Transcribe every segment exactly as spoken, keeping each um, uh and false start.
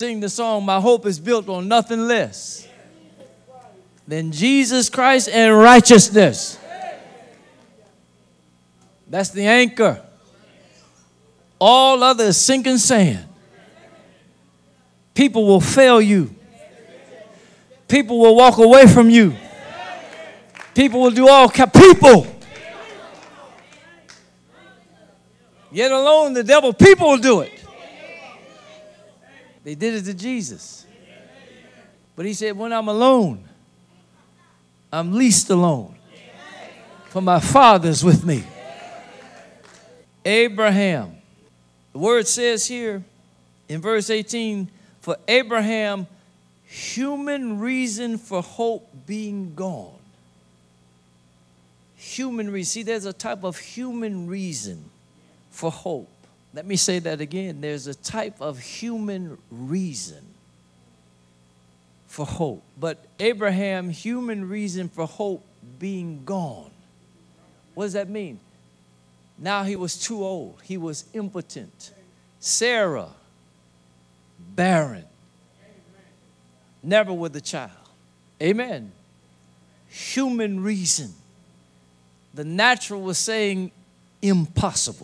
Sing the song, my hope is built on nothing less than Jesus Christ and righteousness. That's the anchor. All other is sinking sand. People will fail you. People will walk away from you. People will do all kind. People. Yet alone the devil, people will do it. They did it to Jesus. But he said, when I'm alone, I'm least alone. For my Father's with me. Abraham. The word says here in verse eighteen, for Abraham, human reason for hope being gone. Human reason. See, there's a type of human reason for hope. Let me say that again. There's a type of human reason for hope. But Abraham, human reason for hope being gone. What does that mean? Now he was too old. He was impotent. Sarah, barren. Never with a child. Amen. Human reason. The natural was saying impossible.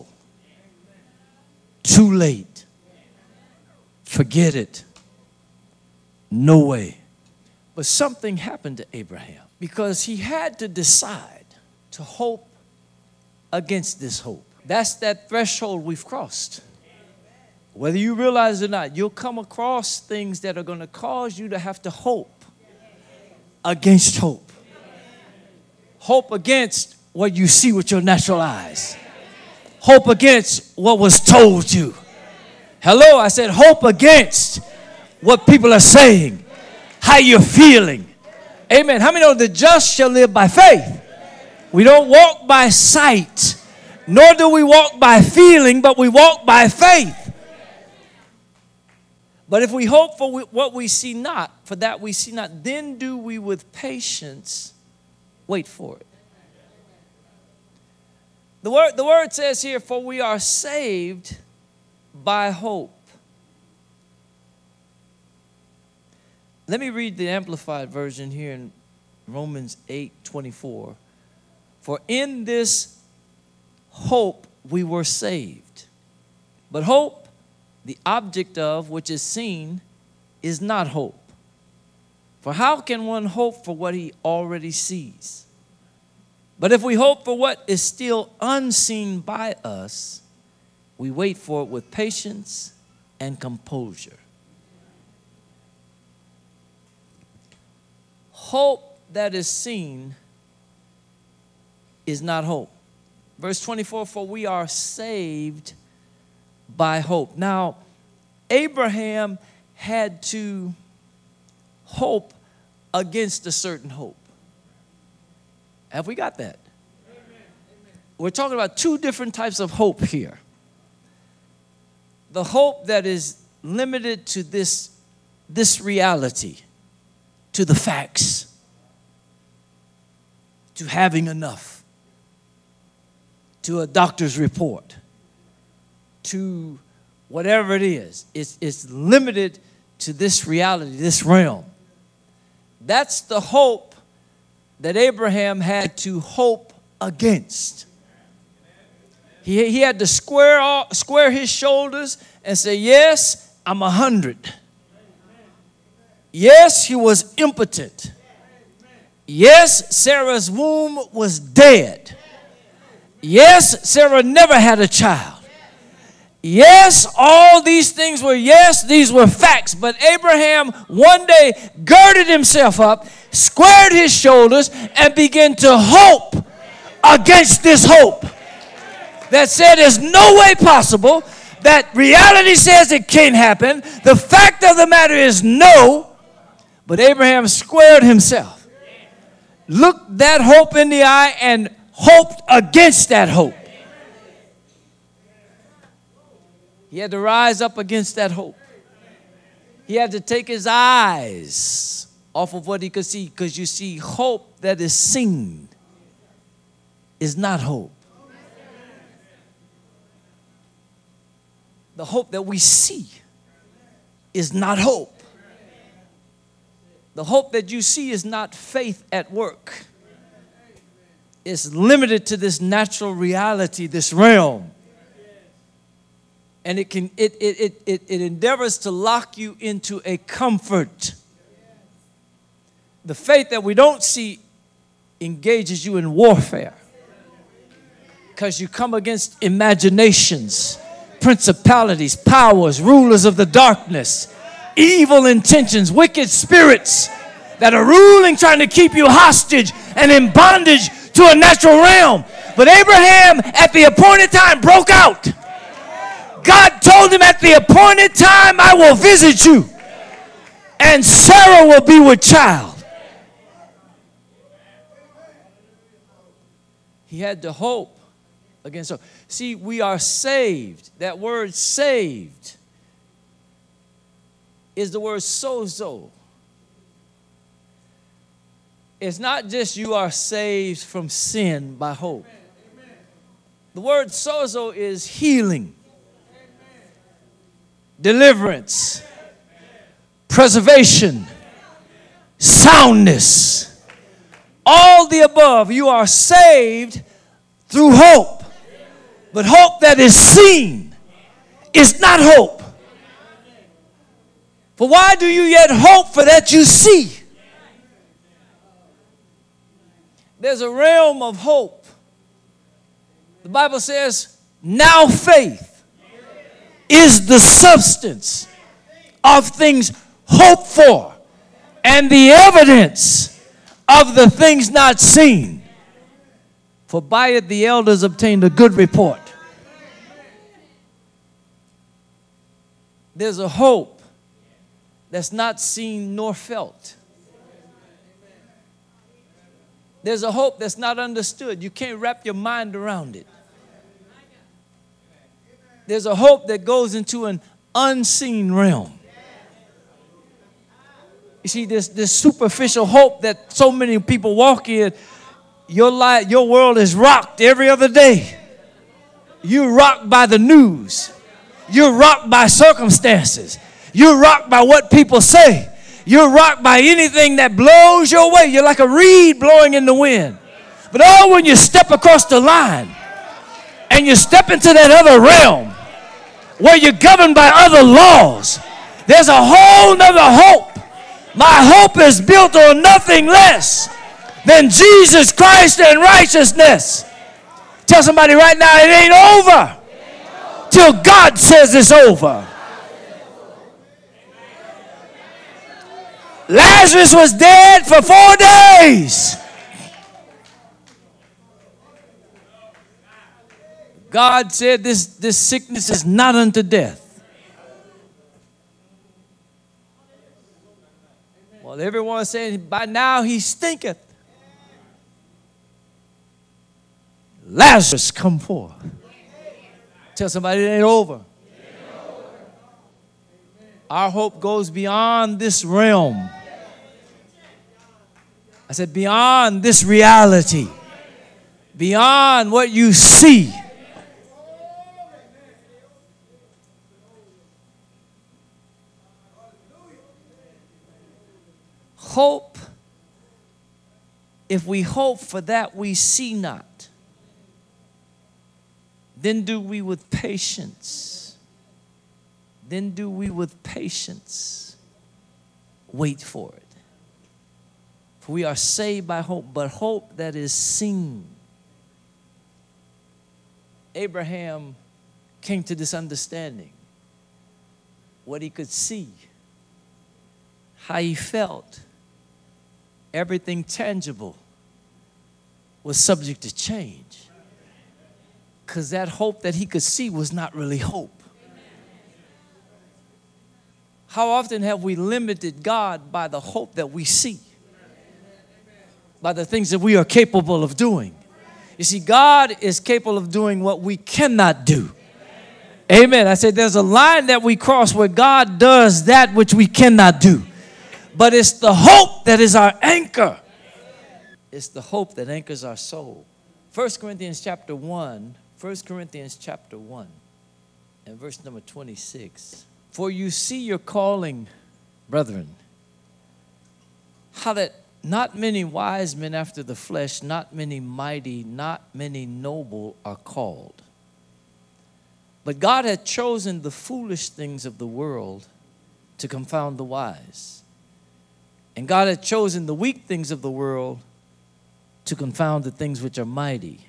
Too late. Forget it. No way. But something happened to Abraham because he had to decide to hope against this hope. That's that threshold we've crossed. Whether you realize it or not, you'll come across things that are going to cause you to have to hope against hope. Hope against what you see with your natural eyes. Hope against what was told you. Hello, I said hope against what people are saying, how you're feeling. Amen. How many know the just shall live by faith? We don't walk by sight, nor do we walk by feeling, but we walk by faith. But if we hope for what we see not, for that we see not, then do we with patience wait for it. The word, the word says here, for we are saved by hope. Let me read the Amplified version here in Romans eight twenty-four. For in this hope we were saved. But hope, the object of which is seen, is not hope. For how can one hope for what he already sees? But if we hope for what is still unseen by us, we wait for it with patience and composure. Hope that is seen is not hope. Verse twenty-four, for we are saved by hope. Now, Abraham had to hope against a certain hope. Have we got that? Amen. We're talking about two different types of hope here. The hope that is limited to this, this reality, to the facts, to having enough, to a doctor's report, to whatever it is. It's, it's limited to this reality, this realm. That's the hope that Abraham had to hope against. He, he had to square, all, square his shoulders and say, yes, I'm a hundred. Yes, he was impotent. Yes, Sarah's womb was dead. Yes, Sarah never had a child. Yes, all these things were yes, these were facts. But Abraham one day girded himself up, squared his shoulders, and began to hope against this hope that said there's no way possible, that reality says it can't happen. The fact of the matter is no. But Abraham squared himself, looked that hope in the eye, and hoped against that hope. He had to rise up against that hope. He had to take his eyes off of what he could see, because you see, hope that is seen is not hope. The hope that we see is not hope. The hope that you see is not faith at work. It's limited to this natural reality, this realm. And it can it it it it, it endeavors to lock you into a comfort. The faith that we don't see engages you in warfare. Because you come against imaginations, principalities, powers, rulers of the darkness, evil intentions, wicked spirits that are ruling, trying to keep you hostage and in bondage to a natural realm. But Abraham, at the appointed time, broke out. God told him, at the appointed time, I will visit you, and Sarah will be with child. He had to hope against hope. See, we are saved. That word saved is the word sozo. It's not just you are saved from sin by hope. The word sozo is healing, deliverance, preservation, soundness. All the above. You are saved through hope. But hope that is seen is not hope. For why do you yet hope for that you see? There's a realm of hope. The Bible says, now faith is the substance of things hoped for and the evidence of the things not seen. For by it the elders obtained a good report. There's a hope that's not seen nor felt. There's a hope that's not understood. You can't wrap your mind around it. There's a hope that goes into an unseen realm. You see, this, this superficial hope that so many people walk in, your life, your world is rocked every other day. You're rocked by the news. You're rocked by circumstances. You're rocked by what people say. You're rocked by anything that blows your way. You're like a reed blowing in the wind. But oh, when you step across the line and you step into that other realm where you're governed by other laws, there's a whole nother hope. My hope is built on nothing less than Jesus Christ and righteousness. Tell somebody right now, it ain't over till God says it's over. Lazarus was dead for four days. God said this, this sickness is not unto death. Well, everyone's saying by now he stinketh. Lazarus, come forth. Tell somebody it ain't over. Our hope goes beyond this realm. I said beyond this reality. Beyond what you see. Hope, if we hope for that we see not, then do we with patience, then do we with patience wait for it. For we are saved by hope, but hope that is seen. Abraham came to this understanding, what he could see, how he felt. Everything tangible was subject to change. Because that hope that he could see was not really hope. How often have we limited God by the hope that we see? By the things that we are capable of doing. You see, God is capable of doing what we cannot do. Amen. I said there's a line that we cross where God does that which we cannot do. But it's the hope that is our anchor. It's the hope that anchors our soul. First Corinthians chapter one. First Corinthians chapter one and verse number twenty-six. For you see your calling, brethren, how that not many wise men after the flesh, not many mighty, not many noble are called. But God had chosen the foolish things of the world to confound the wise. And God had chosen the weak things of the world to confound the things which are mighty.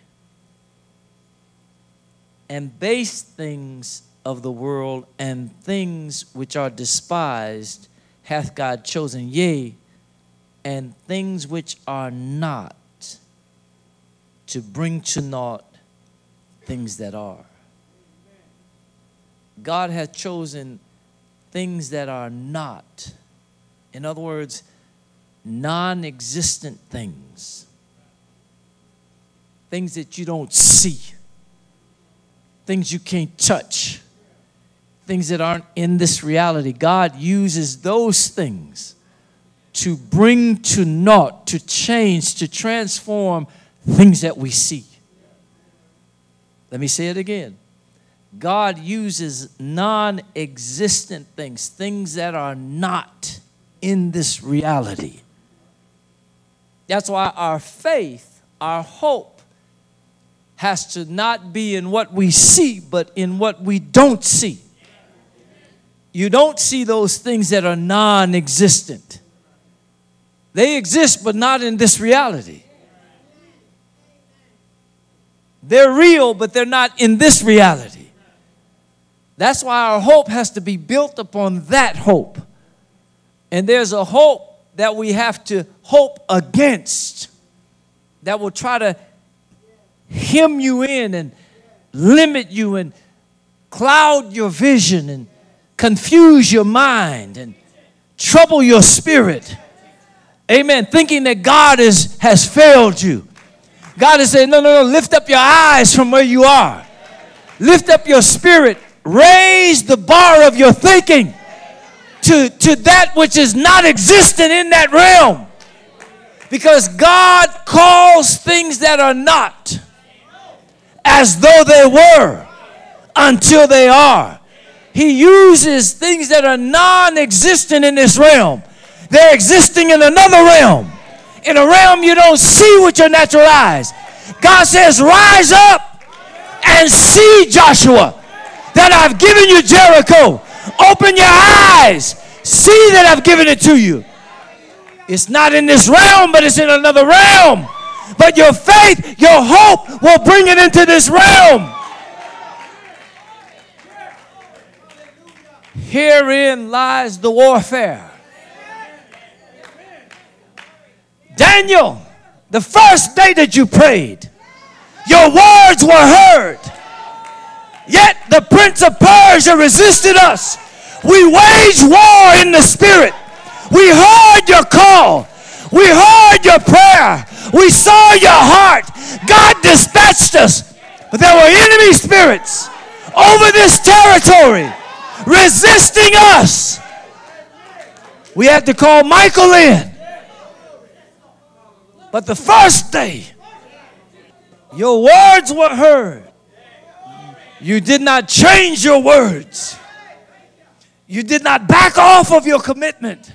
And base things of the world and things which are despised hath God chosen, yea, and things which are not, to bring to naught things that are. God hath chosen things that are not. In other words, non-existent things. Things that you don't see. Things you can't touch. Things that aren't in this reality. God uses those things to bring to naught, to change, to transform things that we see. Let me say it again. God uses non-existent things, things that are not in this reality. That's why our faith, our hope, has to not be in what we see, but in what we don't see. You don't see those things that are non-existent. They exist, but not in this reality. They're real, but they're not in this reality. That's why our hope has to be built upon that hope. And there's a hope that we have to hope against that will try to hem you in and limit you and cloud your vision and confuse your mind and trouble your spirit. Amen. Thinking that God is, has failed you. God is saying, no, no, no, lift up your eyes from where you are. Lift up your spirit. Raise the bar of your thinking to, to that which is not existent in that realm. Because God calls things that are not as though they were until they are. He uses things that are non-existent in this realm. They're existing in another realm. In a realm you don't see with your natural eyes. God says, rise up and see, Joshua, that I've given you Jericho. Open your eyes. See that I've given it to you. It's not in this realm, but it's in another realm. But your faith, your hope will bring it into this realm. Herein lies the warfare. Daniel, the first day that you prayed, your words were heard. Yet the prince of Persia resisted us. We waged war in the spirit. We heard your call. We heard your prayer. We saw your heart. God dispatched us. But there were enemy spirits over this territory resisting us. We had to call Michael in. But the first day, your words were heard. You did not change your words. You did not back off of your commitment.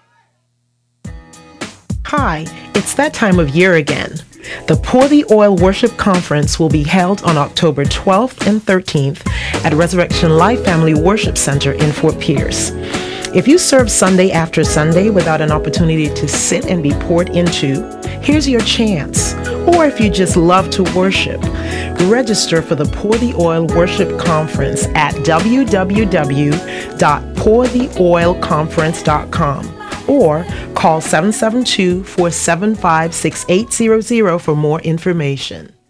Hi, it's that time of year again. The Pour the Oil Worship Conference will be held on October twelfth and thirteenth at Resurrection Life Family Worship Center in Fort Pierce. If you serve Sunday after Sunday without an opportunity to sit and be poured into, here's your chance. Or if you just love to worship, register for the Pour the Oil Worship Conference at w w w dot pour the oil conference dot com or call seven seven two, four seven five, six eight zero zero for more information.